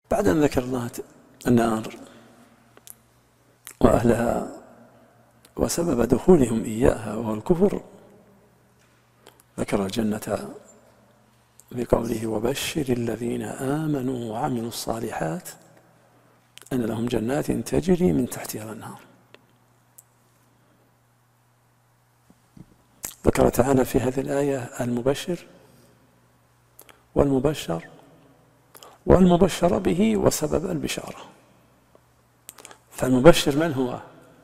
بعد أن ذكر الله النار وأهلها وسبب دخولهم إياها وهو الكفر، ذكر الجنة بقوله: وبشر الذين آمنوا وعملوا الصالحات أن لهم جنات تجري من تحتها الأنهار. ذكر تعالى في هذه الآية المبشر والمبشر والمبشر به وسبب البشارة. فالمبشر من هو؟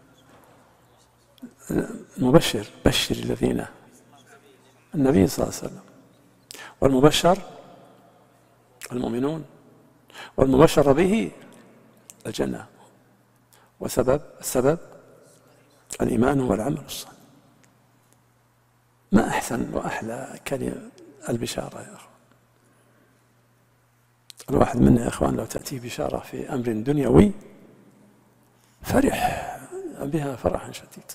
المبشر بشر الذين، النبي صلى الله عليه وسلم. والمبشر المؤمنون، والمبشر به الجنة، السبب الإيمان والعمل الصالح. ما أحسن وأحلى كلمة البشارة يا أخوان. الواحد منا يا أخوان لو تأتيه بشارة في أمر دنيوي فرح بها فرحا شديد،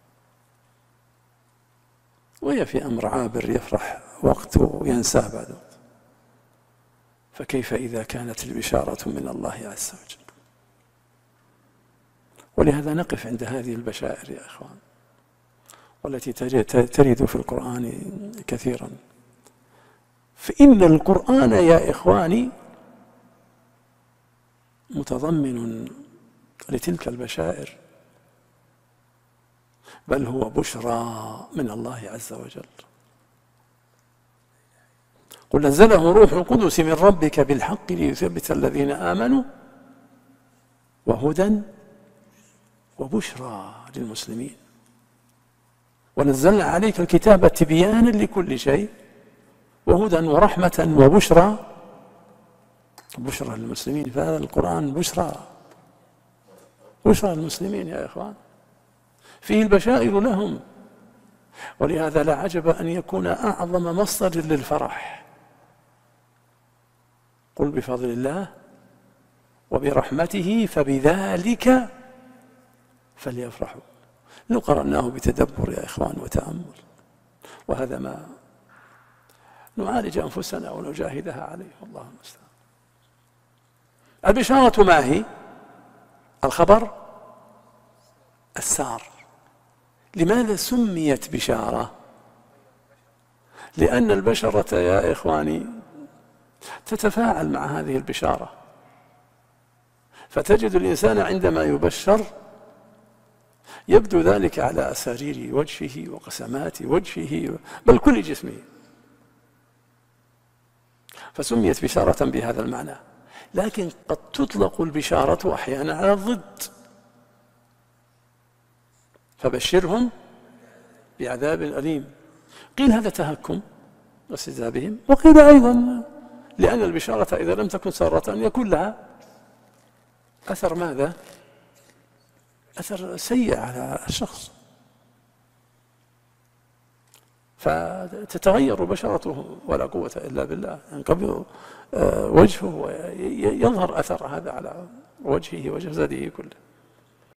وهي في أمر عابر يفرح وقت وينساه بعد وقت، فكيف إذا كانت البشارة من الله عز وجل؟ ولهذا نقف عند هذه البشائر يا أخوان، والتي ترد في القرآن كثيرا. فإن القرآن يا إخواني متضمن لتلك البشائر، بل هو بشرى من الله عز وجل. قل نزله روح القدس من ربك بالحق ليثبت الذين آمنوا وهدى وبشرى للمسلمين، ونزلنا عليك الكتاب تبيانا لكل شيء وهدى ورحمة وبشرى للمسلمين. فهذا القرآن بشرى للمسلمين يا إخوان، فيه البشائر لهم. ولهذا لا عجب أن يكون أعظم مصدر للفرح: قل بفضل الله وبرحمته فبذلك فليفرحوا. لو قرأناه بتدبر يا إخوان وتأمل، وهذا ما نعالج أنفسنا ونجاهدها عليه، والله المستعان. البشارة ما هي؟ الخبر السار. لماذا سميت بشارة؟ لأن البشرة يا إخواني تتفاعل مع هذه البشارة، فتجد الإنسان عندما يبشر يبدو ذلك على أسارير وجهه وقسمات وجهه بل كل جسمه، فسميت بشارة بهذا المعنى. لكن قد تطلق البشارة أحيانا على الضد: فبشرهم بعذاب أليم. قيل هذا تهكم واستهزاء بهم، وقيل أيضا لأن البشارة إذا لم تكن سارة يكون لها أثر ماذا؟ أثر سيء على الشخص، فتتغير بشرته ولا قوة إلا بالله، ينقبض وجهه ويظهر أثر هذا على وجهه وجسده كله.